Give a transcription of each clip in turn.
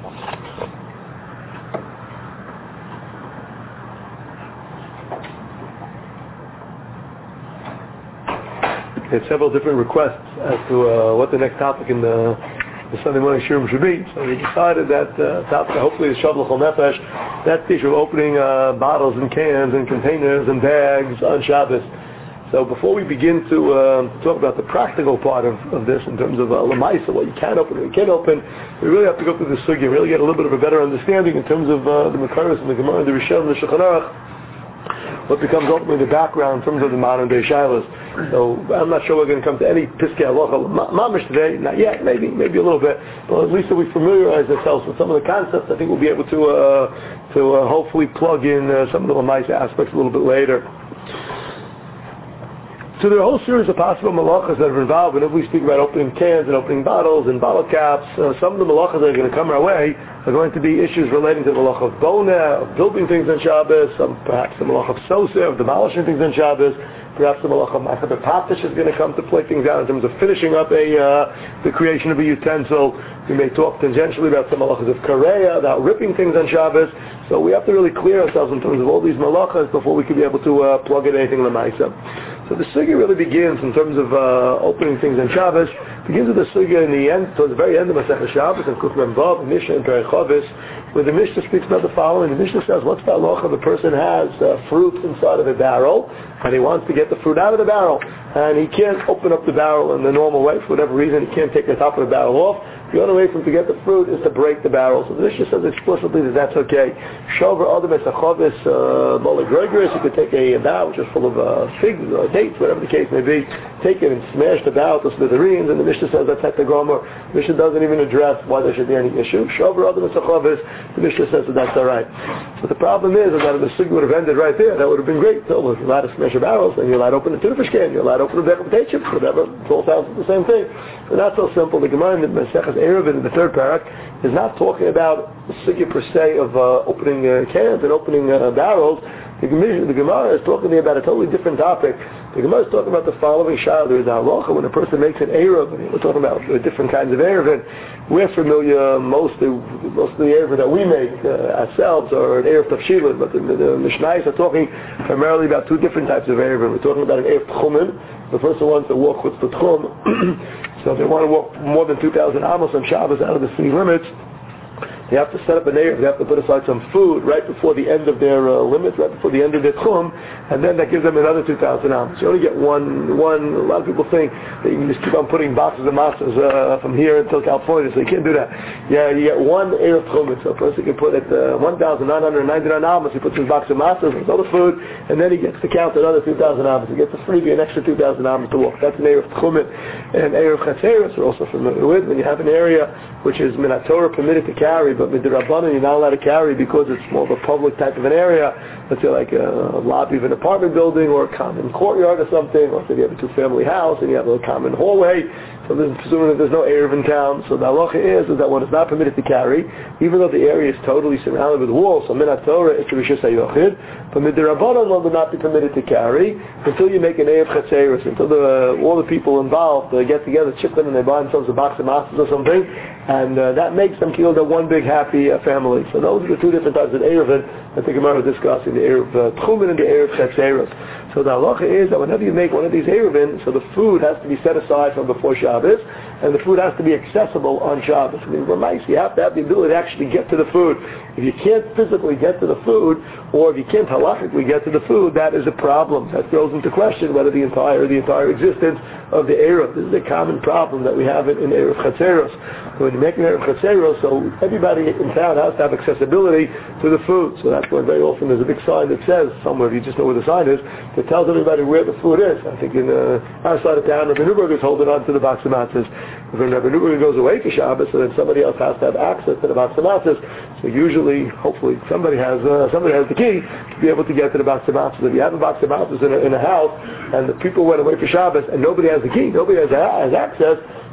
There's several different requests as to what the next topic in the Sunday morning shiurim should be. So we decided that topic, hopefully, is Shav L'chol Nefesh. That's the issue of opening bottles and cans and containers and bags on Shabbos. So before we begin to talk about the practical part of this in terms of Lamaisa, what you can open, what you can't open, we really have to go through the sugya, really get a little bit of a better understanding in terms of the Makaros and the Gemara and the Rishon and the Shulchan Aruch, what becomes ultimately the background in terms of the modern day shilas. So I'm not sure we're going to come to any Piskei Halacha Mamish today, not yet, maybe a little bit, but at least if we familiarize ourselves with some of the concepts, I think we'll be able to hopefully plug in some of the Lamaisa aspects a little bit later. So there are a whole series of possible malachas that are involved whenever we speak about opening cans and opening bottles and bottle caps. Some of the malachas that are going to come our way are going to be issues relating to the malach of bona, of building things on Shabbos, perhaps the malach of sosa, of demolishing things on Shabbos, perhaps the malach of machaber patish is going to come to play things out in terms of finishing up the creation of a utensil. We may talk tangentially about some malachas of kareya, about ripping things on Shabbos. So we have to really clear ourselves in terms of all these malachas before we can be able to plug in anything lemaisa. So the sugya really begins in terms of opening things on Shabbos. Begins with the sugya in the end, towards the very end of Masechah Shabbos and Kuf Mem Vav, Mishnah and Perek Chavis, where the Mishnah speaks about the following. The Mishnah says, what's the halacha if a person has fruit inside of a barrel and he wants to get the fruit out of the barrel and he can't open up the barrel in the normal way for whatever reason, he can't take the top of the barrel off. The only way for him to get the fruit is to break the barrel. So the Mishnah says explicitly that that's okay. Shover Adam Esachavis Mola Gregoris, you could take a barrel which is full of figs or dates, whatever the case may be, take it and smash the barrel to smithereens, and the Mishnah says that's Hektagomer. The Mishnah doesn't even address why there should be any issue. Shover Adam Esachavis, the Mishnah says that that's alright. So the problem is that if the sugya would have ended right there, that would have been great. So if you're allowed to smash your barrels, then you're allowed to open a tuna fish can, you're allowed to open a bag of potato chips, whatever. It all sounds the same thing. So not so simple. The Gemara in the Masechah Eruvin in the third parak is not talking about the sugya per se of opening cans and opening barrels. The Gemara is talking about a totally different topic. The Gemara is talking about the following shayla. There is a halacha when a person makes an eruv, and we're talking about different kinds of eruvin. We're familiar, most of the eruvin that we make ourselves are an eruv tafshilin, but the Mishnayos are talking primarily about two different types of eruvin. We're talking about an eruv tchumen. The person wants to walk with the tchum, so if they want to walk more than 2,000 amos on Shabbos out of the city limits, they have to set up an eruv, they have to put aside some food right before the end of their limits, right before the end of their tchum, and then that gives them another 2,000 amos. You only get one. A lot of people think that you can just keep on putting boxes of matzahs from here until California, so you can't do that. Yeah, you get one eruv tchum, so a person can put at 1,999 amos, he puts his box of matzahs with all the food, and then he gets to count another 2,000 amos. He gets a freebie, an extra 2,000 amos to walk. That's an eruv tchum. And eruv chatzeros we're also familiar with. When you have an area which is minat Torah permitted to carry, but midrabanan you're not allowed to carry because it's more of a public type of an area, let's say like a lobby of an apartment building or a common courtyard or something, or if you have a two-family house and you have a common hallway, so presumably there's no eruv in town, so the halacha is that one is not permitted to carry, even though the area is totally surrounded with walls. So minat Torah is to rishus hayochid, but midrabanan one would not be permitted to carry until you make an eruv chatzeros, until all the people involved get together, chip in, and they buy themselves a box of matzahs or something, and that makes them feel that one big happy family. So those are the two different types of eruvin that the Gemara is discussing, the eruv tchumen and the eruv chatzeros. So the halacha is that whenever you make one of these eruvin, so the food has to be set aside from before Shabbos, and the food has to be accessible on Shabbos. I mean, you have to have the ability to actually get to the food. If you can't physically get to the food, or if you can't halachically get to the food, that is a problem. That throws into question whether the entire existence of the eruv. This is a common problem that we have in eruv chatzeros. So when you make an eruv chatzeros, so everybody in town has to have accessibility to the food. So that's why very often there's a big sign that says somewhere, if you just know where the sign is, that tells everybody where the food is. I think in our side of town, Rabbi Newberg is holding on to the box of matzahs. When Rabbi Newberg goes away for Shabbos, so then somebody else has to have access to the box of matzahs. So usually, hopefully, somebody has the key to be able to get to the box of matzahs. If you have a box of matzahs in a house, and the people went away for Shabbos, and nobody has the key, nobody has access,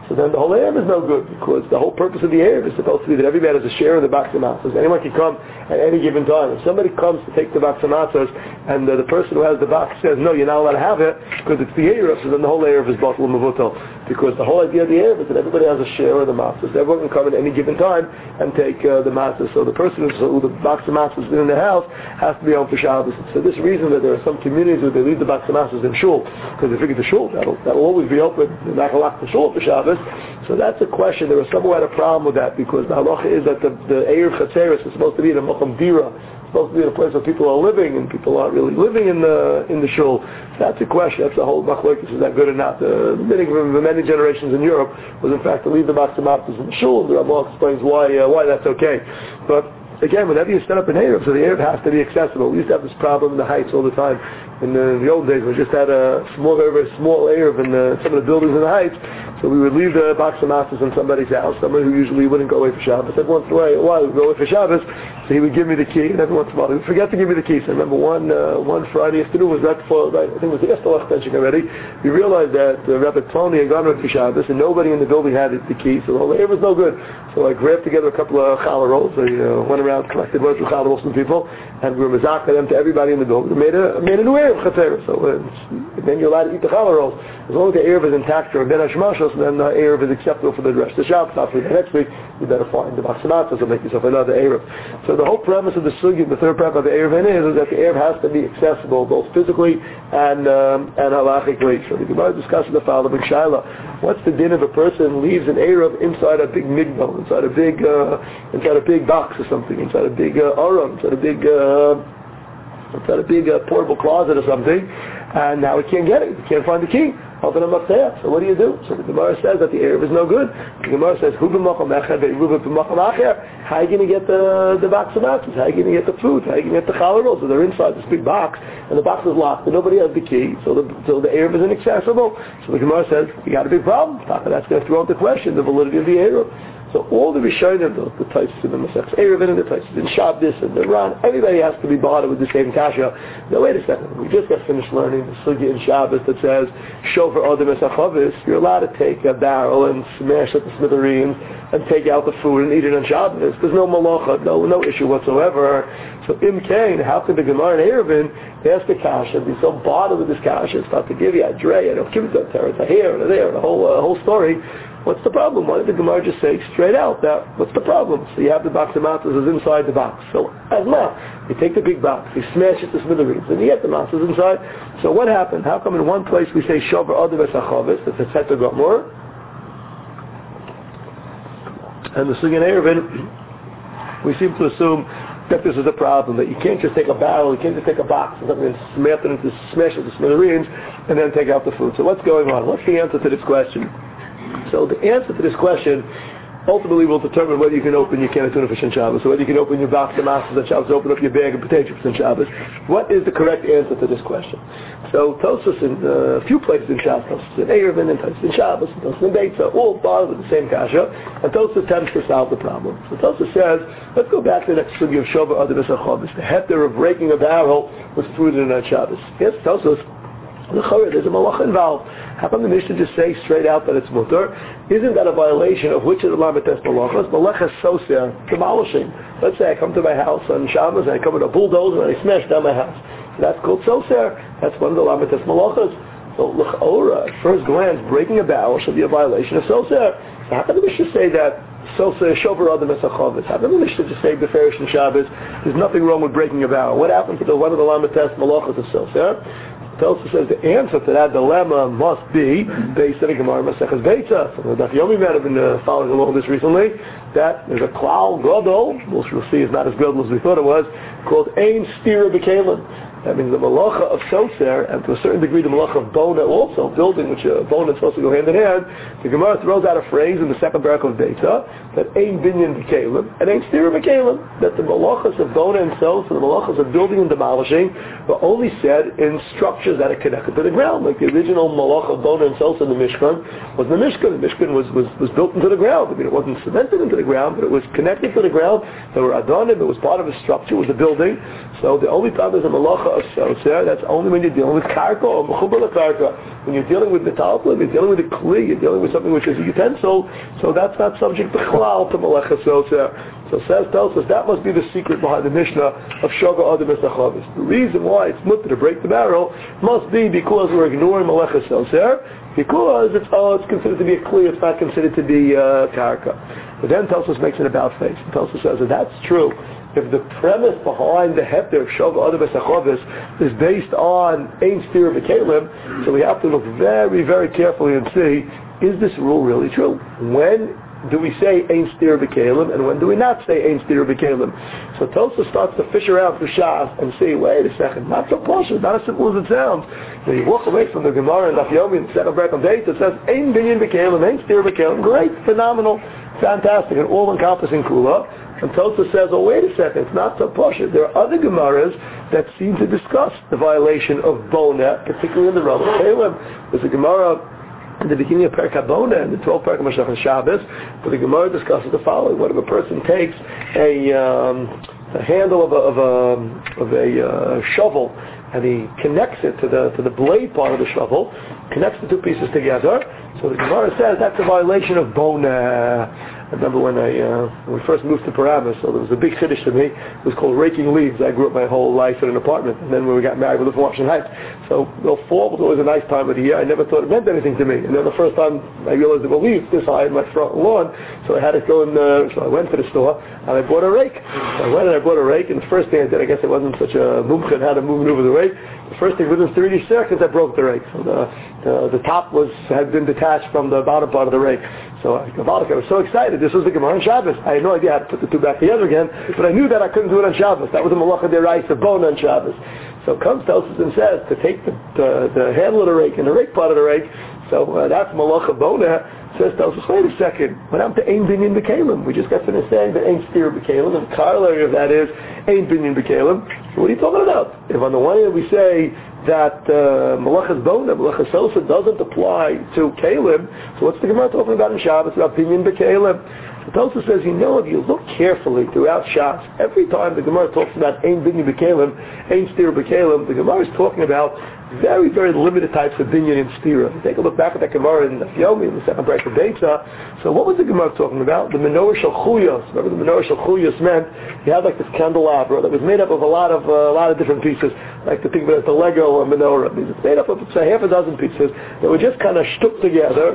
So then the whole Erev is no good, because the whole purpose of the Erev is supposed to be that everybody has a share of the Baks Matzos. Anyone can come at any given time. If somebody comes to take the Baks Matzos and the person who has the Baks says, no, you're not allowed to have it because it's the Erev, so then the whole Erev is Batal Mevutal. Because the whole idea of the Erev is that everybody has a share of the Matzos. Everyone can come at any given time and take the Matzos. So the person who the Baks Matzos is in the house has to be on for Shabbos. It's for this reason that there are some communities where they leave the Baks Matzos in Shul, because they figure the Shul, that'll always be open. They're not going to lock the Shul for Shabbos. So that's a question. There was someone who had a problem with that, because the halacha is that the Erev Chatzeres is supposed to be in a Mocham Dira. It's supposed to be in a place where people are living, and people aren't really living in the Shul. So that's a question. That's the whole machlokes, is that good or not? The meaning of many generations in Europe was in fact to leave the Baks Matzos in the Shul. The Ramah explains why that's okay. But again, whenever you set up an Erev, so the Erev has to be accessible. We used to have this problem in the Heights all the time. In the old days, we just had a very small Erev in some of the buildings in the Heights. So we would leave the Baks Matzos in somebody's house, somebody who usually wouldn't go away for Shabbos. Every once in a while, we'd go away for Shabbos, so he would give me the key, and every once in a while, he would forget to give me the key. So I remember one Friday afternoon, was right before, I think it was the Estelach benching already, we realized that Rabbi Tony had gone away for Shabbos, and nobody in the building had the key, so the whole Erev was no good. So I grabbed together a couple of challah rolls. I went around, collected one or two challah rolls from people, and we were mazaka them to everybody in the building. We made a new Erev Chatzer. So then you're allowed to eat the challah rolls. As long as the Erev is intact or ben hashmashos, then the Erev is acceptable for the rest of the Shabbos. After the next week, you better find the Baks Matzos and make yourself another Erev. So the whole premise of the sugi, the third premise of the Erev is that the Erev has to be accessible both physically and halachically. So the Gemara discusses the following shaila: what's the din if a person leaves an Erev inside a big migdal, inside a big box or something, inside a big aron, inside a big portable closet or something, and now he can't get it. He can't find the key. So what do you do? So the Gemara says that the Erev is no good. The Gemara says, how are you going to get the Baks Matzos? How are you going to get the food? How are you going to get the challah rolls? So they're inside this big box, and the box is locked, and nobody has the key, so the Erev is inaccessible. So the Gemara says, you got a big problem. That's going to throw out the question, the validity of the Erev. So all the Rishonim, the types in the Masechs Erevin and the types in Shabbos and the Ran, everybody has to be bothered with the same kasha. Now wait a second, we just got finished learning the Sugya in Shabbos that says, Shofar Adam Esachavis, you're allowed to take a barrel and smash at the smithereens and take out the food and eat it on Shabbos. There's no malacha, no issue whatsoever. So Im Kain, how can the Gemara in Erevin ask the kasha and be so bothered with this kasha, start to give you a dre, and give it to a here and there, and the whole story? What's the problem? Why did the Gemara just say straight out that, what's the problem? So you have the Baks Matzos is inside the box. So, you take the big box, you smash it to smithereens, and you get the Matzos inside. So what happened? How come in one place we say Shover Adam Esachavis, that's a Tzeta Gomor, and the Sugan Erevin, we seem to assume that this is a problem, that you can't just take a barrel, you can't just take a box and something and smash it to smithereens, and then take out the food. So what's going on? What's the answer to this question? So the answer to this question ultimately will determine whether you can open your can of tuna fish on Shabbos, or whether you can open your box of Matzos on Shabbos, open up your bag of potato chips on Shabbos. What is the correct answer to this question? So Tosfos in a few places in Shabbos, Tosfos in Erevin, and Tosfos in Shabbos, and Tosfos in Beitza, all bothered with the same kasha, and Tosfos attempts to solve the problem. So Tosfos says, let's go back to the next sugi of Shover Adam Esachavis, the heter of breaking a barrel with food in on Shabbos. Yes, Tosfos, there's a malach involved. How come the Mishnah just say straight out that it's mutter? Isn't that a violation of which of the lamites malachas? Malachas sosia, demolishing. Let's say I come to my house on Shabbos and I come with a bulldozer and I smash down my house. So that's called soser. That's one of the lamites malachas. So l'chora, at first glance, breaking a barrel should be a violation of soser. So how can the Mishnah say that? Soser shover adam esachavis. How can the Mishnah just say beferish and Shabbos? There's nothing wrong with breaking a barrel. What happened to one of the lamites malachas of soser? Tosfos says the answer to that dilemma must be based on a Gemara Maseches Beitza. So the Daf Yomi might have been following along this recently. That there's a klal gadol, which we'll see is not as gadol as we thought it was, called Ein Stira B'Kalim. That means the malacha of soser, and to a certain degree the malacha of bona also, building, which bona is supposed to go hand in hand. The Gemara throws out a phrase in the second parak of Beitza that Ein Binyan B'Kalim and Ein Stira B'Kalim. That the malachas of bona and soser, the malachas of building and demolishing, were only said in structures that are connected to the ground. Like the original malacha of bona and soser in the Mishkan was the Mishkan. The Mishkan was built into the ground. I mean, it wasn't cemented into the ground, but it was connected to the ground. There were adonim. It was part of a structure. It was a building. So the only time there's a malacha malacha of soser, that's only when you're dealing with karka or mechubal karka. When you're dealing with metalplim, you're dealing with a kli, you're dealing with something which is a utensil, so that's not subject to chalal to malacha soser. So tells us that must be the secret behind the Mishnah of Shoga Adam Esachavis. The reason why it's mutter to break the barrel must be because we're ignoring malacha soser, because it's considered to be a kli, it's not considered to be karka. But then Tosfos makes an about face. Tosfos says that that's true. If the premise behind the hefter of Shoga Adam Esachavis is based on Ein Stira B'Kelim, so we have to look very, very carefully and see, is this rule really true? When do we say Ein Stira B'Kelim, and when do we not say Ein Stira B'Kelim? So Tosfos starts to fish around through Shas and see, wait a second, not so posh, not as simple as it sounds. When you walk away from the Gemara and Daf Yomi and the second break on date, it says Ein Binyan B'Kelim, Ein Stira B'Kelim, great, phenomenal, fantastic, and all-encompassing kula. And Tosfos says, oh wait a second, it's not so posh. There are other Gemaras that seem to discuss the violation of Bona, particularly in the realm of Kelim. There's a Gemara in the beginning of Perek HaBona, in the 12th Perek of Mashiach and Shabbos, where the Gemara discusses the following: what if a person takes a handle of a shovel and he connects it to the blade part of the shovel, connects the two pieces together? So the Gemara says that's a violation of Bona. I remember when we first moved to Paramus, so there was a big chiddush to me. It was called raking leaves. I grew up my whole life in an apartment, and then when we got married, we lived in Washington Heights. So fall was always a nice time of the year. I never thought it meant anything to me. And then the first time I realized there were leaves this high in my front lawn, so I had to go so I went to the store and I bought a rake. So I went and I bought a rake, and the first thing I did, I guess I wasn't such a mumcha in how to maneuver the rake. The first thing, within 30 seconds, I broke the rake. So the top had been detached from the bottom part of the rake. So I was so excited. This was the Gemara on Shabbos. I had no idea how to put the two back together again, but I knew that I couldn't do it on Shabbos. That was a malacha deraisa bona on Shabbos. So comes Tosfos and says to take the handle of the rake and the rake part of the rake. So that's malacha bona. Says Tosfos, wait a second. When I'm to Ein Binyan B'Kelim, we just got finished saying that Ein Stira B'Kelim, and the corollary of that is Ein Binyan B'Kelim. So what are you talking about? If on the one hand we say that Malachas Bona, Malachas Sosa doesn't apply to Kalim, so what's the Gemara talking about in Shabbos about Binyan B'Kalim? So Tosfos says, if you look carefully throughout Shabbos, every time the Gemara talks about Ein Binyan B'Kalim, Ein Stira B'Kalim, the Gemara is talking about very, very limited types of binyan and stira. Take a look back at that Gemara in Daf Yomi in the second break of Beitza. So what was the Gemara talking about? The menorah shel chuyos. Remember the menorah shel chuyos meant you had like this candelabra that was made up of a lot of different pieces. Like to think about it, the Lego or menorah. It's made up of say half a dozen pieces that were just kind of stuck together.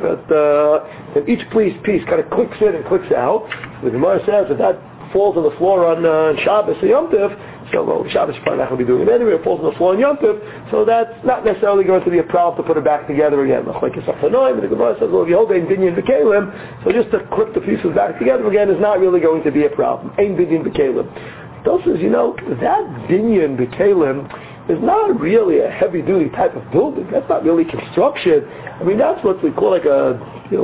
And each piece kind of clicks in and clicks out. The Gemara says that falls on the floor on Shabbos or Yom Tov. So Shabbos you're probably not going to be doing it anyway. It falls on the floor on Yom Tov, so that's not necessarily going to be a problem to put it back together again. Like the Gemara says, well, if you hold Ein Binyan B'Kelim, so just to clip the pieces back together again is not really going to be a problem. Ein Binyan B'Kelim. Tosfos says, that Binyan B'Kelim is not really a heavy-duty type of building. That's not really construction. I mean, that's what we call like a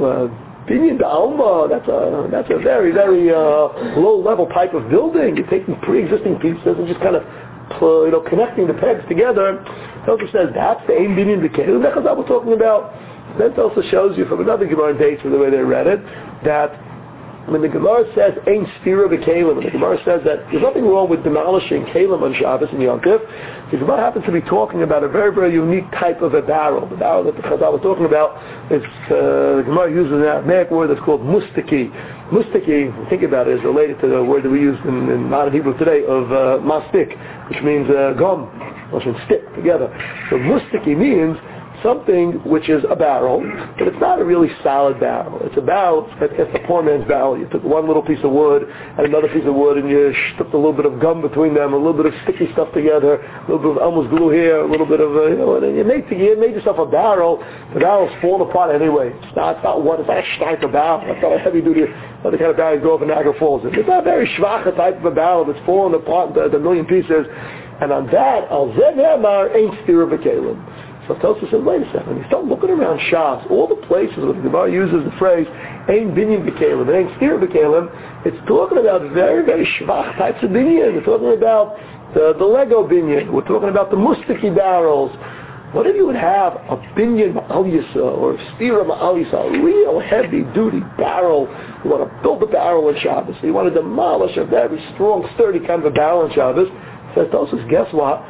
Binyan B'Alma. That's a very, very low-level type of building. You're taking pre-existing pieces and just kind of connecting the pegs together. Tosfos says that's the Ein Binyan B'Kelim. That's what we're talking about. Then Tosfos shows you from another Gemara dates from the way they read it that when the Gemara says Ein Stira B'Kelim, and the Gemara says that there's nothing wrong with demolishing Kelim on Shabbos and Yom Tov, the Gemara happens to be talking about a very, very unique type of a barrel. The barrel that the Chazal was talking about is, the Gemara uses an Aramaic word that's called mustaki. Mustaki, think about it, is related to the word that we use in modern Hebrew today of mastik, which means gum, which means stick together. So mustaki means something which is a barrel, but it's not a really solid barrel. It's a barrel, it's a poor man's barrel. You took one little piece of wood and another piece of wood and you stuck a little bit of gum between them, a little bit of sticky stuff together, a little bit of almost glue here, a little bit of, and then you made yourself a barrel. The barrel's falling apart anyway. It's not a type of barrel. It's not a heavy duty, not the kind of barrel you go up in Niagara Falls. It's not a very schwache type of a barrel that's falling apart into a million pieces. And on that, al zeh ne'amar Ein Stira B'Kelim. So Tosfos says, wait a second, you start looking around Shas, all the places where the Gemara uses the phrase Ein Binyan B'Kelim and Ein Stira B'Kelim, it's talking about very, very schwach types of binyan. We're talking about the Lego binyan. We're talking about the mustaki barrels. What if you would have a binyan ma'al yisa or a stira ma'al yisa, a real heavy-duty barrel? You want to build a barrel on Shabbos. You want to demolish a very strong, sturdy kind of a barrel on Shabbos. Says Tosfos, guess what?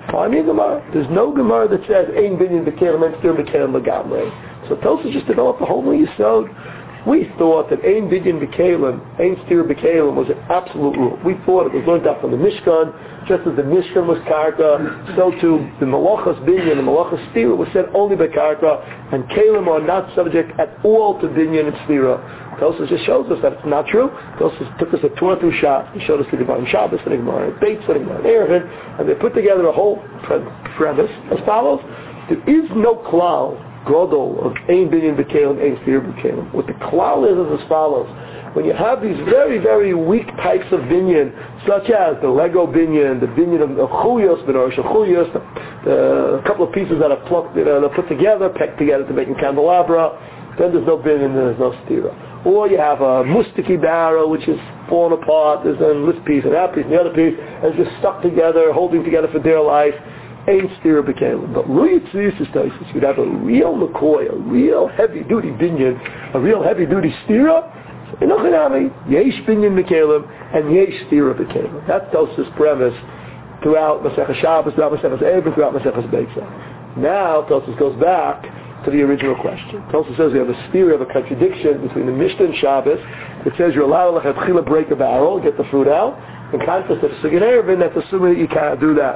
Find me a Gemara. There's no Gemara that says Ein Binyan B'Kelim, Ein Stir B'Kelim L'Gamrei. So Tosfos just developed a whole new yisod. We thought that Ein Binyan B'Kelim, Ein Stir B'Kelim was an absolute rule. We thought it was learned out from the Mishkan. Just as the Mishkan was Karka, so too the Malachas Binyan and Malachas Stira was said only by Karka, and Kelim are not subject at all to Binyan and Stira. Tosfos just shows us that it's not true. Tosfos took us a tour through Shas. He showed us the Gemara in Shabbos, the Gemara in Beitz, the Gemara in Erevin, and they put together a whole premise as follows. There is no klal, Godol, of Ein Binyan B'Kelim, Ein Stir B'Kelim. What the klal is as follows. When you have these very, very weak types of binyan, such as the Lego binyan, the binyan of Chuyos, the Rosh Chuyos, a couple of pieces that are plucked, put together, pecked together to make a candelabra, then there's no binyan, there's no stira. Or you have a mustiki barrel, which is fallen apart, there's this piece and that piece and the other piece, and it's just stuck together, holding together for dear life. Ain't stira b'kelim. But you'd have a real McCoy, a real heavy-duty binyan, a real heavy-duty stira. Yesh binyan b'kelim and yesh stira b'kelim. That's Tosfos' premise throughout Maseches Shabbos, throughout Maseches Erevin, throughout Maseches Beitz. Now Tosfos goes back to the original question. Tosfos says we have a stira, of a contradiction between the Mishnah and Shabbos. It says you're allowed to break a barrel, get the fruit out. In contrast to the Sugan Erevin, that's assuming that you can't do that.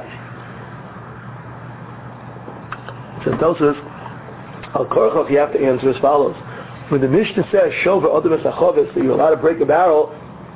So Tosfos, Al Korchov, you have to answer as follows. When the Mishnah says Shova Adam Esachovis, that you're allowed to break a barrel,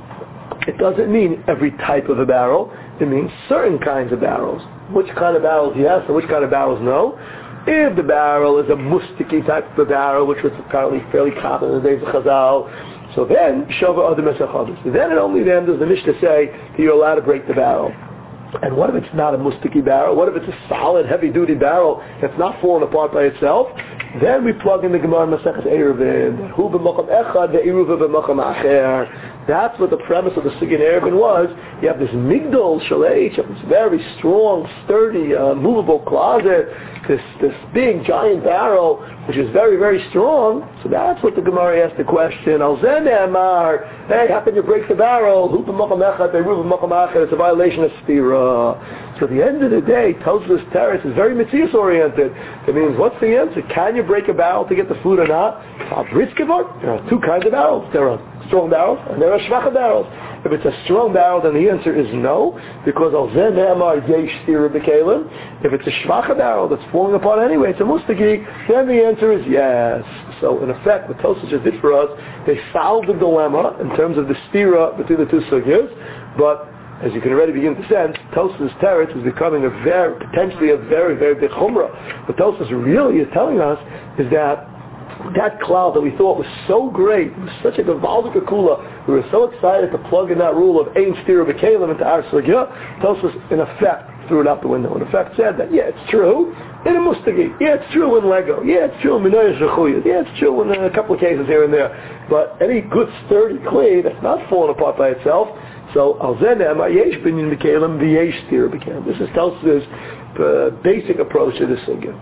it doesn't mean every type of a barrel. It means certain kinds of barrels. Which kind of barrels yes, and which kind of barrels no. If the barrel is a mustiki type of a barrel, which was apparently fairly common in the days of Chazal, so then Shova Adam Esachovis. Then and only then does the Mishnah say that you're allowed to break the barrel. And what if it's not a mustiki barrel? What if it's a solid, heavy-duty barrel that's not falling apart by itself? Then we plug in the Gemara in Maseches Erevin. Hu b'macham echad ve'iruva b'macham acher. That's what the premise of the Sugan Erevin was. You have this migdal shaleich, you have this very strong, sturdy, movable closet, this big, giant barrel, which is very, very strong. So that's what the Gemara asked the question. Al zen amar, hey, how can you break the barrel? Hu b'macham echad ve'iruva b'macham acher. It's a violation of stira. So at the end of the day, Tosfos Teretz is very Metzius oriented. It means, what's the answer? Can you break a barrel to get the food or not? There are two kinds of barrels. There are strong barrels and there are shvacha barrels. If it's a strong barrel, then the answer is no, because al zen amar yesh stira b'kelim. If it's a shvacha barrel that's falling apart anyway, it's a mustaki, then the answer is yes. So in effect, what Tosfos just did for us, they solved the dilemma in terms of the stira between the two sugyas, but as you can already begin to sense, Tosfos Teretz is becoming potentially a very, very big chumrah. What Tosfos really is telling us is that cloud that we thought was so great, it was such a gevaldik akula, we were so excited to plug in that rule of ein stira b'kelim into our sugya, Tosfos in effect threw it out the window. In effect said that, yeah, it's true in a mustagi, yeah, it's true in Lego, yeah, it's true in Minoyah Shechuyah, yeah, it's true in a couple of cases here and there, but any good sturdy clay that's not falling apart by itself. So al zen amar yesh binyan b'kelim v'yesh stira b'kelim. This is Tosfos' basic approach to this sugya.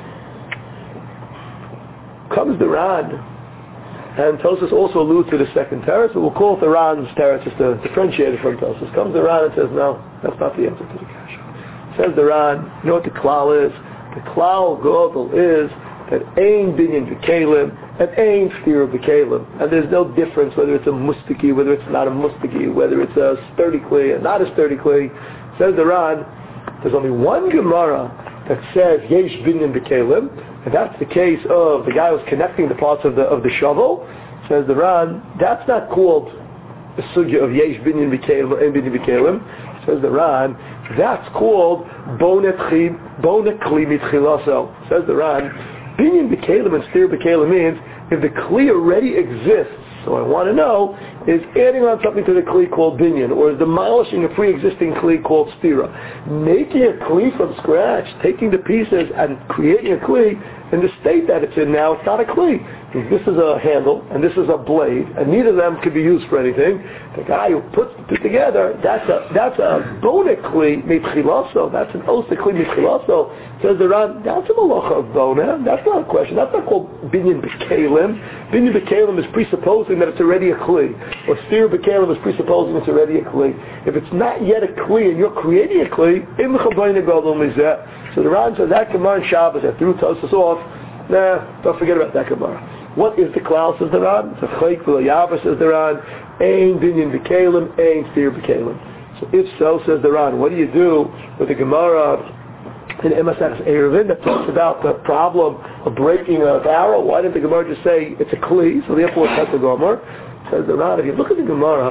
Comes the Ran, and Tosfos also alludes to the second teretz, but we'll call it the Ran's teretz just to differentiate it from Tosfos. Comes the Ran and says, no, that's not the answer to the kasha. Says the Ran, you know what the klal is? The klal godel is that ein binyan b'kelim and ein stira b'kelim, and there's no difference whether it's a mustaki, whether it's not a mustaki, whether it's a sturdy clay and not a sturdy clay. Says the Ran, there's only one Gemara that says yesh binyan b'kelim, and that's the case of the guy who's connecting the parts of the shovel. Says the Ran, that's not called the sugya of yesh binyan b'kelim or ein binyan b'kelim. Says the Ran, that's called bonet kli mitchilaso. Says the Ran, binyan b'kelim and stir b'kelim means if the kli already exists, so I want to know, is adding on something to the kli called binyan, or is demolishing a pre-existing kli called stira. Making a kli from scratch, taking the pieces and creating a kli in the state that it's in now, it's not a kli. This is a handle and this is a blade, and neither of them can be used for anything. The guy who puts the two together, that's a bona kli mitchilaso. That's an osa kli mitchilaso. Says the Ran, that's a malacha of bona. That's not a question. That's not called binyan b'kelim. Binyan b'kelim is presupposing that it's already a kli, or stir b'kelim is presupposing it's already a kli. If it's not yet a kli and you're creating a kli, im chabayna gadol mizeh. So the Ran says that Gemara in Shabbos that threw Tosfos off. Nah, don't forget about that Gemara. What is the klal, says the Ran? It's a chayk v'layava, says the Ran. Ein binyan b'kelim, ein stir b'kelim. So if so, says the Ran, what do you do with the Gemara in Emasach's Eruvin that talks about the problem of breaking a barrel? Why didn't the Gemara just say it's a kli, so therefore it's a gomer? Says the Ran, if you look at the Gemara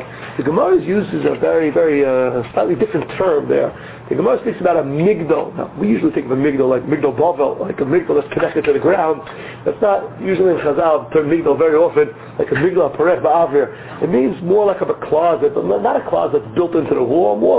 uses a very, very slightly different term there. The Gemara speaks about a migdal. Now, we usually think of a migdal like migdal bavel, like a migdal that's connected to the ground. That's not usually in Chazal, the term migdal very often, like a migdal parech ba'avir. It means more like of a closet, but not a closet that's built into the wall, more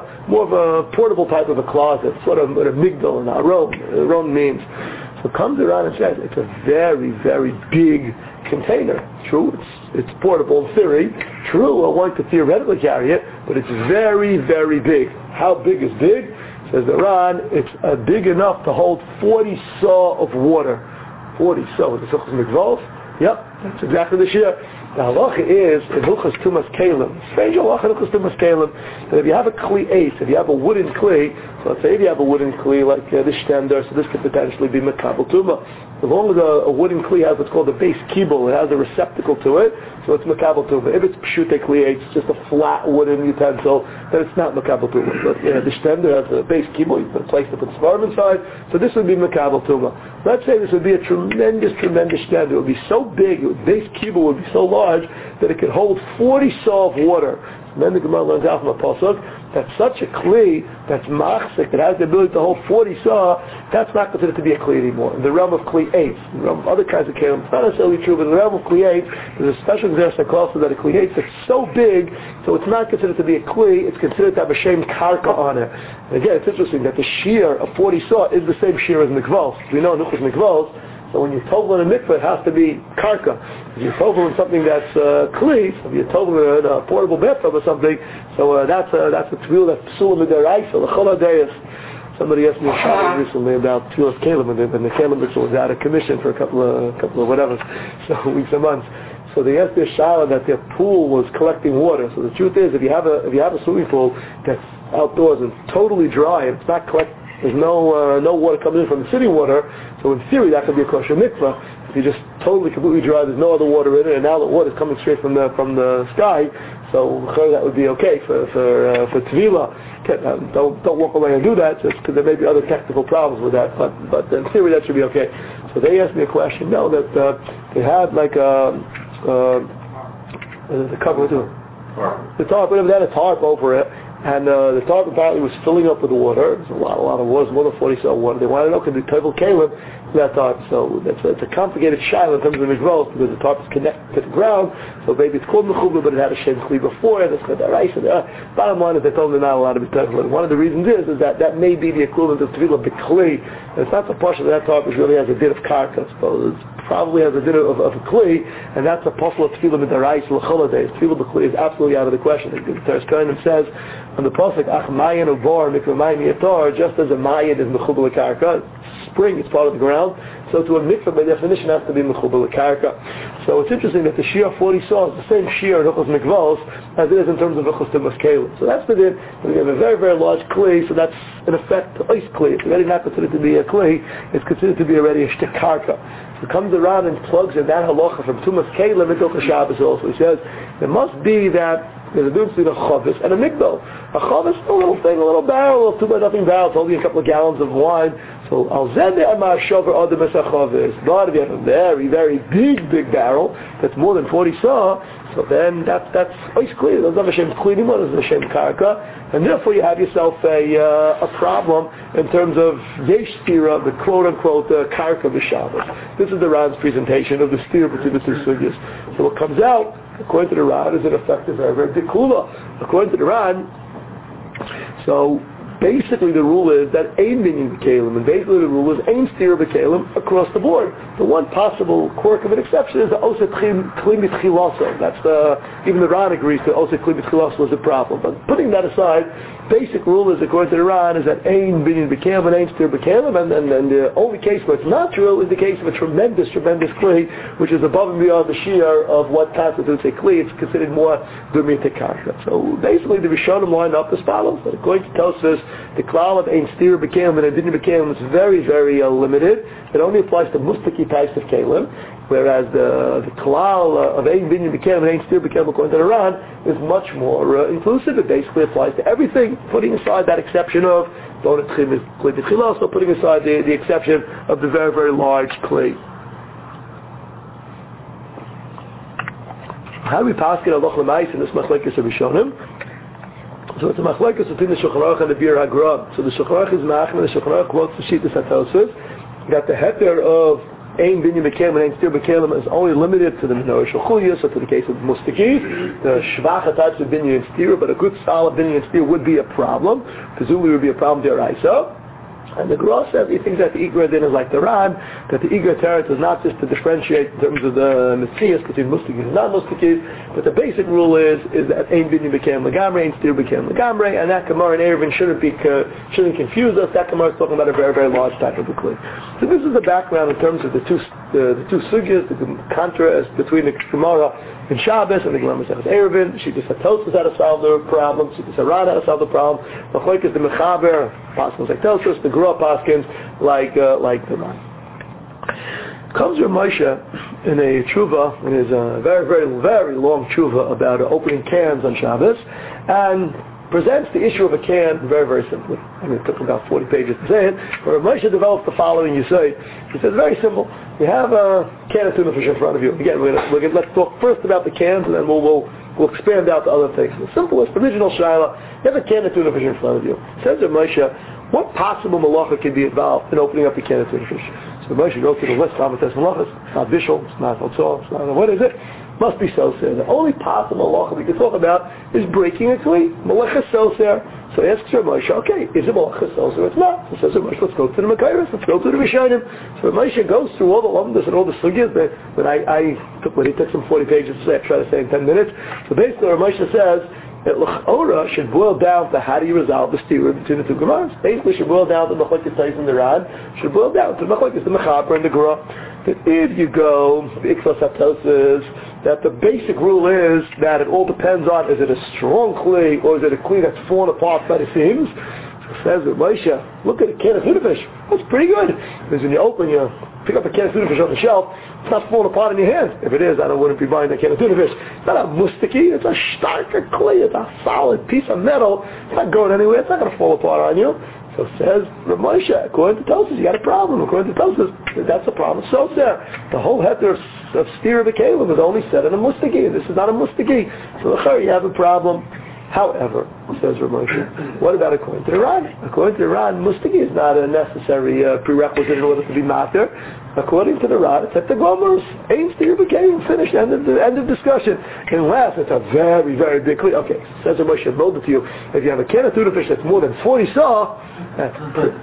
of a portable type of a closet, sort of what a migdal and aron means. So it comes around and says it's a very, very big container. True, it's portable in theory. True, one could theoretically carry it, but it's very, very big. How big is big? Says the Ran, it's big enough to hold 40 saw of water. 40 saw. The Hilchos Mikvos? Yep, that's exactly the shear. The halacha is in Hilchos Tumas Kalim. Strange halacha in Hilchos Tumas Kalim that if you have a kli ace, if you have a wooden kli, so let's say if you have a wooden kli like this stender, so this could potentially be Makabel Tuma. As long as a wooden kli has what's called a base kibble, it has a receptacle to it, so it's Makabel Tuma. If it's Pshute kli ace, just a flat wooden utensil, then it's not Makabel Tuma. But the stender has a base kibble, you can place it with svarim inside, so this would be Makabel Tuma. Let's say this would be a tremendous stender. It would be so big, the base kibble would be so large that it could hold 40 saw of water. And then the Gemara learns out from a pasuk that such a kli that's machzik, that has the ability to hold 40 saw, that's not considered to be a kli anymore. In the realm of kli 8, in the realm of other kinds of kelim, it's not necessarily true, but in the realm of kli 8, there's a special exercise also that a kli 8 that's so big, so it's not considered to be a kli, it's considered to have a shem karka on it. And again, it's interesting that the shear of 40 saw is the same shear as mikvos. We know in Nuchos Mikvos, so when you tovel in a mikveh, it has to be karka. If you tovel in something that's kli, so if you tovel in a portable bathtub or something, so that's a tefillah that's psulah midaraisa, l'chol hadayis. Somebody asked me a shot recently about tefillas kelim, and the kelim was out of commission for a couple of whatever, so weeks and months. So they asked their shala that their pool was collecting water. So the truth is, if you have a swimming pool that's outdoors and totally dry and it's not collecting, there's no water coming in from the city water, so in theory that could be a kosher mikvah. If you just totally completely dry, there's no other water in it, and now the water is coming straight from the sky, so that would be okay for tevilah. Don't walk away and do that, just because there may be other technical problems with that. But in theory that should be okay. So they asked me a question. No, that they had like the cover to the tarp, whatever that, a tarp over it. And the tarp apparently was filling up with water. It was a lot of water, more than 40 saw water. They wanted to know could be tevel kalim to that tarp. So it's a complicated shaila in terms of the mikvos because the tarp is connected to the ground. So maybe it's called mechubah, but it had a shem kli before it. It's got that rice. Bottom line is they told them they're not allowed to be tevel. One of the reasons is that may be the equivalent of tevilah b'kli. And it's not the portion that tarp is really has a din of karka. So it probably has a din of a kli, and that's a possible of tevilah midaraisa l'chol hadayis. Tevilah b'kli is absolutely out of the question. The Teres Kohanim says on the pasuk, ach mayin uvar mikveh mayim yatar, just as a mayin is mechubah l'karka, spring, it's part of the ground, so to a mikveh by definition has to be mechubah l'karka. So it's interesting that the shear 40 saw is the same shear in Hilchos Mikvos as it is in terms of Hilchos Tumas Kalim. So that's the din. We have a very, very large kli, so that's in effect ice kli. It's already not considered to be a kli, it's considered to be already a shtik karka. So it comes around and plugs in that halacha from Tumas Kalim into Shabbos also. He says there must be that there's a difference between a chavis and a migdal. A chavis is a little thing, a little barrel, a 2x0 barrel, it's only a couple of gallons of wine. So al zeh amar shover adam es a chavis. But if you have a very, very big barrel that's more than 40 saw, so then that's ice clear. There's not a shem kli anymore. There's a shem karka, and therefore you have yourself a problem in terms of yesh stira, the quote unquote karka b'Shabbos. This is the Ran's presentation of the stira between the two sugyas. So what comes out, according to the Ran, is in effect a very, very big kula. According to the Ran, so basically the rule is that Ein Binyan B'Kelim, and basically the rule is Ein Stira B'Kelim across the board. The one possible quirk of an exception is the Oset Kli B'Tchilaso. That's even the Ran agrees that Oset Kli B'Tchilaso is a problem. But putting that aside, basic rule is, according to the Ran, is that Ein Binyan B'Kelim and Ein Stira B'Kelim, and the only case where it's not true is the case of a tremendous Kli, which is above and beyond the Shiyar of what constitutes a Kli. It's considered more Dumya Tekarka. So basically the Rishonim line up as follows. That according to Tosfos, the klal of Ein Stira B'Kelim and Ein Binyan B'Kelim is very, very limited. It only applies to Mustaki types of Kelim, whereas the klal of Ein Binyan B'Kelim and Ein Stira B'Kelim according to the Ran is much more inclusive. It basically applies to everything, putting aside that exception of Donat Chim is Kli B'Tchila, so putting aside the exception of the very, very large Kli. How do we pass it Aloch L'Mais in this Machlekes of Rishonim? So it's a Machlekes between the Shulchan Aruch and the Bir HaGra. So the Shulchan Aruch is Ma'achim, and the Shulchan Aruch quotes the Shittas HaTosfos that the heter of Ein Binyan B'Kelim and Ein Stira B'Kelim is only limited to the Menorah Shulchuyah, so to the case of Mustaki, the Shvacha types of Binyan and Stira, but a good solid Binyan and Stira would be a problem. Presumably would be a problem deraisa. And the Gra says he thinks that the Igra din is like the Ran, that the Igra teretz is not just to differentiate in terms of the Messias between Mustakis and non-Mustakis, but the basic rule is that Ein Binyan B'Kelim L'Gamrei, Ein Stira B'Kelim L'Gamrei, and that Gemara in Eruvin shouldn't confuse us. That Gemara is talking about a very, very large type of a Kli. So this is the background in terms of the two sugyas, the contrast between the Gemara in Shabbos and the Gemara in Eruvin. Shittas HaTosfos how to solve the problem, Shittas HaRan how to solve the problem, Machlokes the Mechaber, Paskins like Tosfos, the Gra Paskins like the Ran. Comes Rav Moshe in a tshuva, in his very, very, very long tshuva about opening cans on Shabbos, and presents the issue of a can very, very simply. I mean, it took about 40 pages to say it, but Rav Moshe developed the following, you say. He says, very simple. You have a can of tuna fish in front of you. Again, let's talk first about the cans, and then we'll expand out to other things. The simplest, original shaila, you have a can of tuna fish in front of you. Says Rav Moshe, what possible malacha can be involved in opening up the can of tuna fish? So Rav Moshe goes to the list of malachas. It's not bishul, it's not hotzah, it's not, what is it? Must be soser. The only possible malacha we can talk about is breaking a kli. Malacha soser. So he asks Rav Moshe, okay, is it malacha soser? It's not. So says Rav Moshe, let's go to the Makairos, let's go to the Rishonim. So Rav Moshe goes through all the lumdas and all the sugyas that he took some 40 pages to say, I try to say in 10 minutes. So basically Rav Moshe says that l'chora should boil down to how do you resolve the stira between the two Gemaras. Basically should boil down to the Machlokes Tais and the Ran, should boil down to the Machlokes, the Mechaber and the Gra. That if you go Iksos HaTosfos, that the basic rule is that it all depends on, is it a strong Kli or is it a Kli that's fallen apart by the seams? So says Rav Moshe, look at a can of tuna fish. That's pretty good. Because when you pick up a can of tuna fish on the shelf, it's not falling apart in your hand. If it is, I wouldn't be buying that can of tuna fish. It's not a mustaki, it's a starker Kli, it's a solid piece of metal. It's not going anywhere, it's not going to fall apart on you. So says Rav Moshe, according to Tosfos, you got a problem. According to Tosfos, that's a problem. So there, the whole heter of Stira B'Kelim is only said in a mustaki. This is not a mustaki. So you have a problem. However, says Rav Moshe, what about according to the Ran? According to the Ran, mustaki is not a necessary prerequisite in order to be matir. According to the Ran, it's at the Gomers. Ein Stira B'Kelim, finished, end of discussion. Unless it's a very, very big Kli. Okay, says Rav Moshe, mold it to you. If you have a can of tuna fish that's more than 40 saw, that's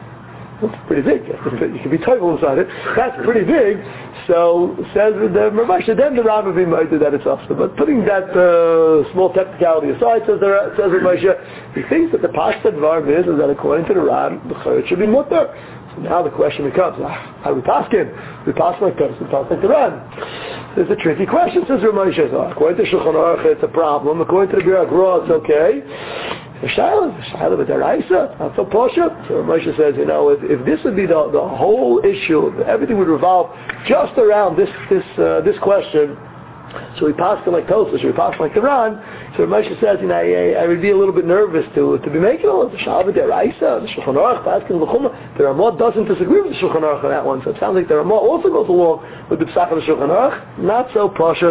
pretty big. You can be toivel inside it. That's pretty big. So says the Rav Moshe, then the Rav will be moited that it's also. But putting that small technicality aside, says Rav Moshe, he thinks that the pashta dvar is that according to the Rav, the chayot should be mutter. So now the question becomes, how do we paskin? We pass like this, we pass like the Rav. It's a tricky question, says Rav Moshe. So according to Shulchan Aruch, it's a problem. According to the Bir HaGra, it's okay. The Shaila b'deraisa, not so posha. So Rav Moshe says, if this would be the whole issue, everything would revolve just around this question. So we pass it like Tosfos, we pass like the Ran. So Rav Moshe says, I would be a little bit nervous to be making all of the Shaila b'deraisa, the Shulchan Aruch, Paskin l'chuma. The Ramah doesn't disagree with the Shulchan Aruch on that one. So it sounds like the Ramah also goes along with the Psach of the Shulchan Aruch. Not so posha.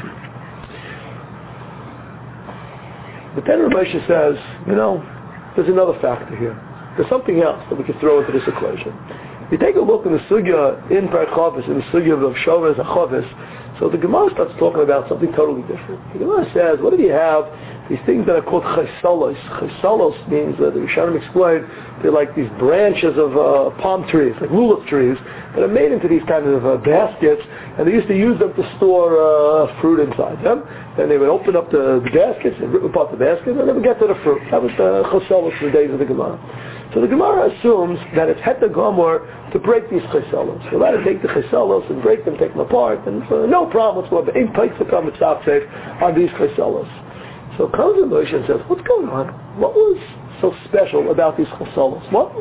But then Rav Moshe says, there's another factor here. There's something else that we can throw into this equation. you take a look in the sugya in Parachavis, in the sugya of Shovas Achavis, so the Gemara starts talking about something totally different. The Gemara says, what do you have? These things that are called chesalos. Chesalos means, the Rishonim explained, they're like these branches of palm trees, like lulav trees, that are made into these kind of baskets, and they used to use them to store fruit inside them. Then they would open up the baskets and rip apart the basket, and they would get to the fruit. That was the chesalos in the days of the Gemara. So the Gemara assumes that it's heta gomor to break these chesalos. You're allowed to take the chesalos and break them, take them apart, and no problem whatsoever. Ain't pikes to come and stop safe on these chesalos. So comes the Moshe and says, what's going on? What was so special about these chesalos?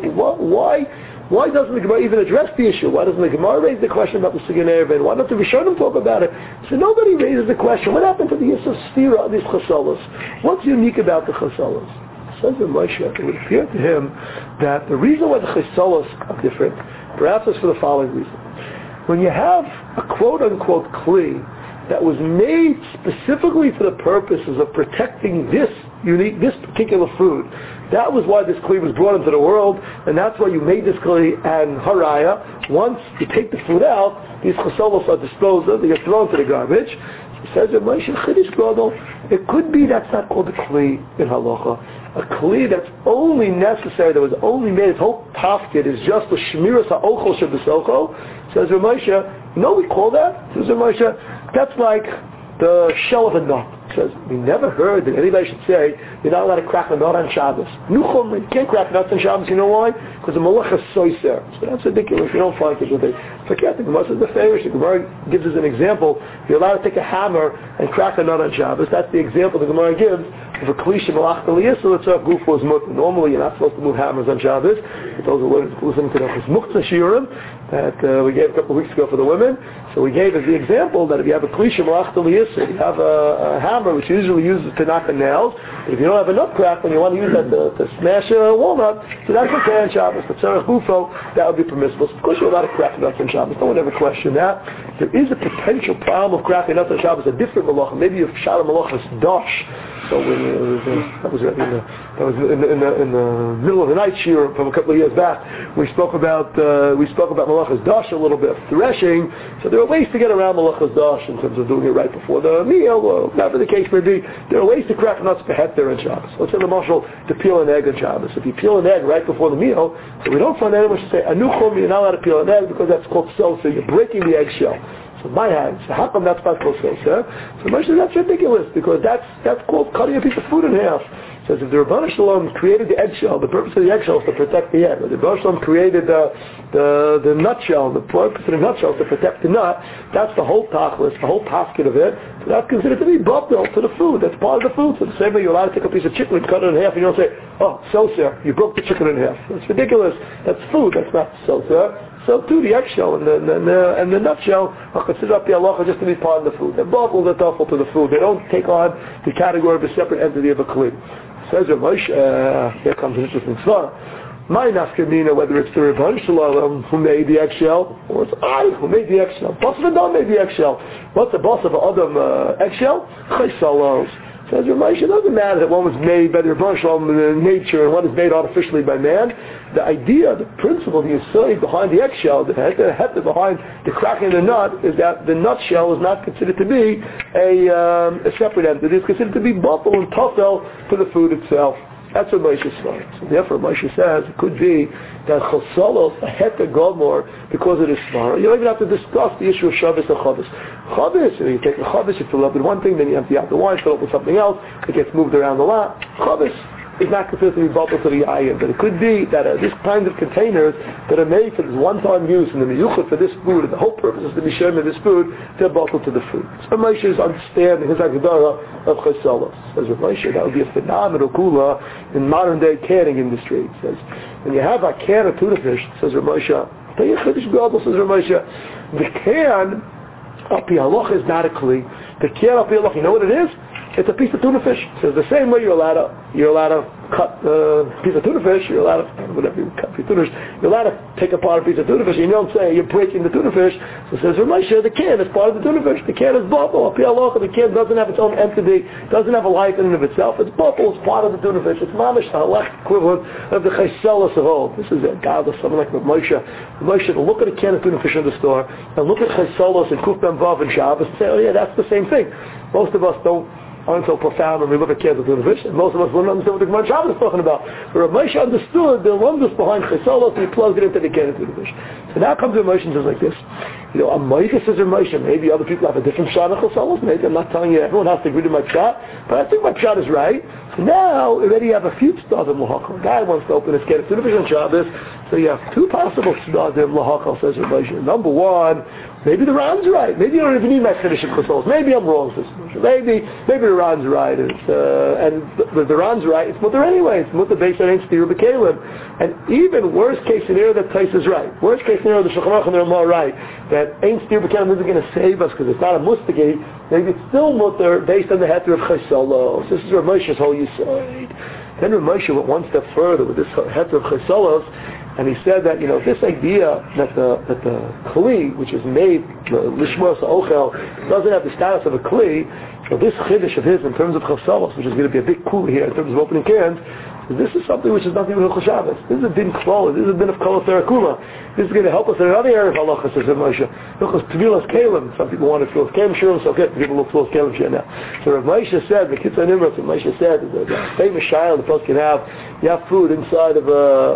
Why doesn't the Gemara even address the issue? Why doesn't the Gemara raise the question about the Sugya Erevin? Why don't the Rishonim talk about it? So nobody raises the question, what happened to the Yisuf Stira of these chesalos? What's unique about the chesalos? Says the Moshe, it would appear to him that the reason why the chesalos are different, perhaps is for the following reason. When you have a quote-unquote kli that was made specifically for the purposes of protecting this particular food, that was why this kli was brought into the world, and that's why you made this kli. And haraya, once you take the food out, these chesalos are disposed of, they get thrown to the garbage. He says, it could be that's not called a kli in halacha. A kli that's only necessary, that was only made, its whole tafkid is just the shmiras ha'ochel shebesocho. Says Ramosha, you know what we call that? Says Ramosha, that's like the shell of a nut. Says, we never heard that anybody should say you're not allowed to crack a nut on Shabbos. Nuchum, you can't crack nuts on Shabbos. You know why? Because the malach is soiser. So that's ridiculous. You don't find it with it. Forget the Gemara says the favorites. The Gemara gives us an example. You're allowed to take a hammer and crack a nut on Shabbos. That's the example the Gemara gives of a kli shemalach d'liyis. So it's a goof was mutter. Normally you're not supposed to move hammers on Shabbos. But those who listen to the muktzah shiurim that we gave a couple of weeks ago for the women. So we gave as the example that if you have a kli shemalach d'liyis, you have a hammer which usually uses to knock the nails. But if you don't have a nut crack, when you want to use that to smash a walnut, so that's okay on Shabbos. But tzarech bufo, that would be permissible. So of course you're allowed to crack nuts on Shabbos. No one ever question that. There is a potential problem of cracking nuts on Shabbos, a different malacha. Maybe if shalom malachas dosh. So that was in the middle of the night shir from a couple of years back. We spoke about malachas dosh a little bit, threshing. So there are ways to get around malachas dosh in terms of doing it right before the meal, or whatever the case may be. There are ways to crack nuts for heter on Shabbos. Let's say the marshal to peel an egg on Shabbos. If you peel an egg right before the meal, so we don't find anyone to say anuchum, you're not allowed to peel an egg because that's called seltzer. You're breaking the eggshell. So my hands, how come that's not called seltzer? So Moshe says that's ridiculous because that's called cutting a piece of food in half. Says if the Rebbeinu Shalom created the eggshell, the purpose of the eggshell is to protect the egg. If the Rebbeinu Shalom created the nutshell, the purpose of the nutshell is to protect the nut. That's the whole tachlis, the whole basket of it. So that's considered to be bubble to the food. That's part of the food. So the same way you're allowed to take a piece of chicken and cut it in half, and you don't say, oh, seltzer, you broke the chicken in half. That's ridiculous. That's food. That's not seltzer. So too, the eggshell and the nutshell are considered up the halacha just to be part of the food. They're bubble, they're tough to the food. They don't take on the category of a separate entity of a kli. Says Moshe, here comes an interesting svara. My nafkamina, whether it's the Rebbeinu Shalom who made the eggshell, or it's I who made the eggshell. Boss of Adam made the eggshell. What's the boss of Adam eggshell? Chesalos. Says Moshe, it doesn't matter that one was made by the Rebbeinu Shalom in nature and one is made artificially by man. The idea, the principle, the aside behind the eggshell, the heter behind the cracking the nut, is that the nutshell is not considered to be a separate entity. It's considered to be bubble and tafel to the food itself. That's what Moshe says. So therefore, Moshe says it could be that chesalos a heter gomor because it is smart. You don't even have to discuss the issue of Shabbos and Chavis. Chavis, you take the Chavis, you fill up with one thing, then you empty out the wine, fill up with something else. It gets moved around a lot. Chavis is not considered to be bubble to the ayin, but it could be that this kind of containers that are made for this one-time use and the miyuchad for this food, and the whole purpose is to be shared with this food, they're bubble to the food. So Moshe is understanding his agdara of chesalos. Says with Moshe, that would be a phenomenal kula in modern-day canning industry. It says when you have a can of tuna fish, says Moshe, tell you chiddush gadol, says Moshe, the can al pi halacha is not a kli. The can al pi halacha, you know what it is? it's a piece of tuna fish. So the same way you're allowed to cut a piece of tuna fish, you're allowed to, whatever you cut a piece of tuna fish, you're allowed to take apart a piece of tuna fish, and you don't say you're breaking the tuna fish. So it says, Ramesha, the can is part of the tuna fish. The can is bubble. The can doesn't have its own entity, doesn't have a life in and of itself. It's bubble, it's part of the tuna fish. It's mamish, the halach equivalent of the chayselos of old. This is a god of someone like Ramesha. Ramesha, to look at a can of tuna fish in the store, and look at chayselos and kuf ben vav and Shabbos, and say, oh yeah, that's the same thing. Most of us aren't so profound when we look at cans of tuna fish, and most of us wouldn't understand what the Gemara Shabbos is talking about. But Rav Moshe understood the lumdus behind chesolos, and he plugged it into the can of tuna fish. So now comes Rav Moshe and says like this, a Moshe says Rav Moshe, maybe other people have a different shot of chesolos, maybe I'm not telling you everyone has to agree to my shot, but I think my shot is right. So now already you have a few tzdadim lahakal. A guy wants to open his can of tuna fish on Shabbos, so you have two possible tzdadim lahakal, says Rav Moshe. Number one, maybe the Ran's right. Maybe you don't even need my chiddush of chesolos. Maybe I'm wrong, says Moshe. Maybe the Ran's right, and the Ran's right, it's mutter anyway. It's mutter based on ain't steer b'kelim. And even worst case scenario, that Tais is right. Worst case scenario, the Shulchan Aruch and the Ramah are right. That ain't steer b'kelim isn't going to save us because it's not a mustagi. Maybe it's still mutter based on the heter of chesolos. This is Rav Moshe's whole yisod. Then Rav Moshe went one step further with this heter of chesolos, and he said that this idea that the kli, which is made lishmos ochel, doesn't have the status of a kli. So this chiddush of his in terms of chesolos, which is going to be a big kula here in terms of opening cans, this is something which is nothing with Hilchos Shabbos. This is a din klal. This is a din of kol terakula. This is going to help us in another area of halacha, says Rav Moshe. Hilchos tevilas kalim. Some people want to tevilas kalim. Sure, so okay. People look tevilas kalim share now. So Rav Moshe said, the Kitzur Nimrod, Rav Moshe said, the famous shayla the person can have. You have food inside of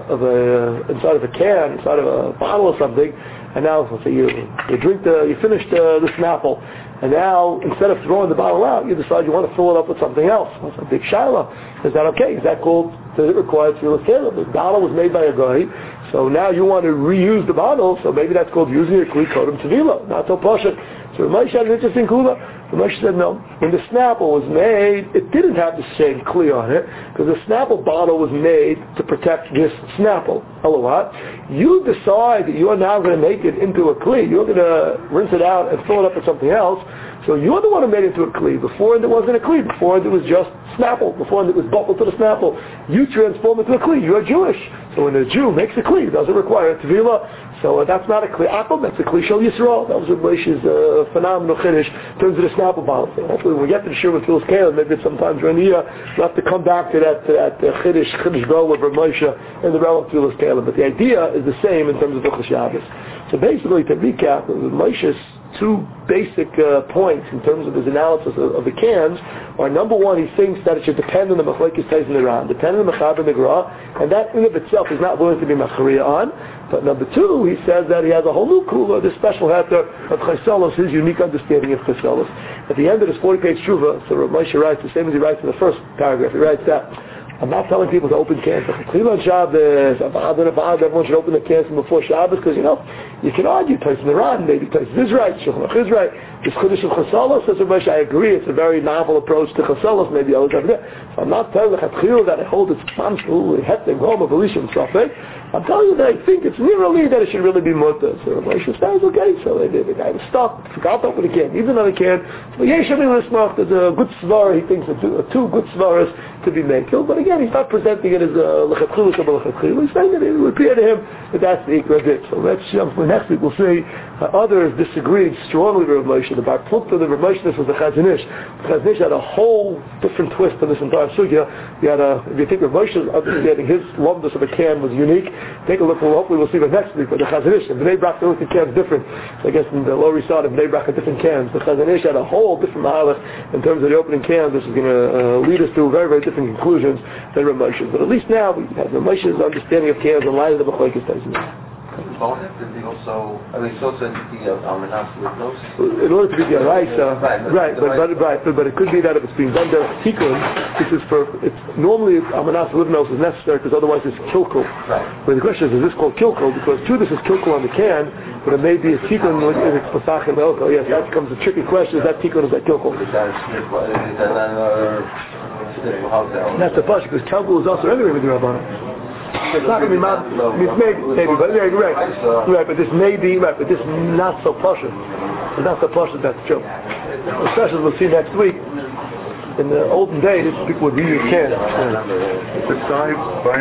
a can, inside of a bottle or something, and now let's say you finished the snapple. And now, instead of throwing the bottle out, you decide you want to fill it up with something else. That's a big shaila. Is that okay? Is that called, does it require tevilas kalim? The bottle was made by a guy, so now you want to reuse the bottle, so maybe that's called using a kli kodem tevila. Not so pashut. So Rav Moshe had an interesting kula. Rav Moshe said no. When the Snapple was made, it didn't have the same kli on it, because the Snapple bottle was made to protect this Snapple. Hello, what? You decide that you are now going to make it into a kli. You're going to rinse it out and fill it up with something else. So you're the one who made it into a kli. Before it wasn't a kli. Before it was just Snapple. Before it was buckled to the Snapple. You transform it into a kli. You're Jewish. So when a Jew makes a kli, it doesn't require a tevila. So that's not a kli akum, that's a kli shel Yisrael. That was Rav Moshe's phenomenal chiddush in terms of the Snapple bottle. So hopefully when we get to the shir with tevilas kalim, maybe sometime during the year, we'll have to come back to that chiddush go with Rav Moshe and the realm of tevilas kalim. But the idea is the same in terms of Hilchos Shabbos. So basically, to recap, Rav Moshe's two basic points in terms of his analysis of the cans are, number one, he thinks that it should depend on the machlekes tais and the ran, depend on the mechaber and the gra, and that in of itself is not willing to be machariya on. But number two, he says that he has a whole new kula, this special heter of chesolos, his unique understanding of chesolos. At the end of this 40-page tshuva, so Rav Moshe writes the same as he writes in the first paragraph. He writes that I'm not telling people to open cans on Shabbos. Everyone should open the cans before Shabbos, because you can argue Tais Miran, maybe Tais is right, Shulchan Aruch is right. This chiddush of chesolos, says Rav Moshe, I agree. It's a very novel approach to chesolos. Maybe I was over there. So I'm not telling the Chatchil that I hold it's absolutely hectic home of Elishim Sofek. I'm telling you that I think it's nearly that it should really be mutter. So Rav Moshe says, okay. So the guy was stuck, forgot to open the can, even though the can. But Yeshavim Lismach, there's a good svara. He thinks two good svaras to be made. But again, he's not presenting it as a lechatchilus of a lechatchilus. He's saying that it would appear to him that that's the ikra dit. So let's jump for next week. We'll see others disagreed strongly with Rav Moshe. The Bar Plukta, the Rav Moshe, this was the Chazon Ish. The Chazon Ish had a whole different twist on this entire sugya. If you think Rav Moshe's understanding his lumdus of a can was unique, take a look. Hopefully we'll see the next week. But the Chazon Ish, the Bnei Brak, they looked at cans different. So I guess in the Lower East Side of Bnei Brak, different cans. The Chazon Ish had a whole different mahalach in terms of the opening cans. This is going to lead us to very, very different conclusions than Rav Moshe's. But at least now we have Rav Moshe's understanding of cans in light of the Machlekes Tais. Bonus, did he also, it's also the Almanas with those? In order to be the Araisa, but it could be that if it's being done there as Tikkun, it's normally Almanas Livnos is necessary because otherwise it's Kilkul. Right. But the question is this called Kilkul? Because this is Kilkul on the can, but it may be a Tikkun if it's Pasach and Elko. Yes, that becomes a tricky question. Is that Tikkun or is that Kilkul? That's the Pasha, because Kilkul is also everywhere with the Rabbanah. It's not going to be maybe, but right, but this may be right, but this not so posh. It's not so posh, that's true. Especially we'll see next week. in the olden days, people would reuse cans. Besides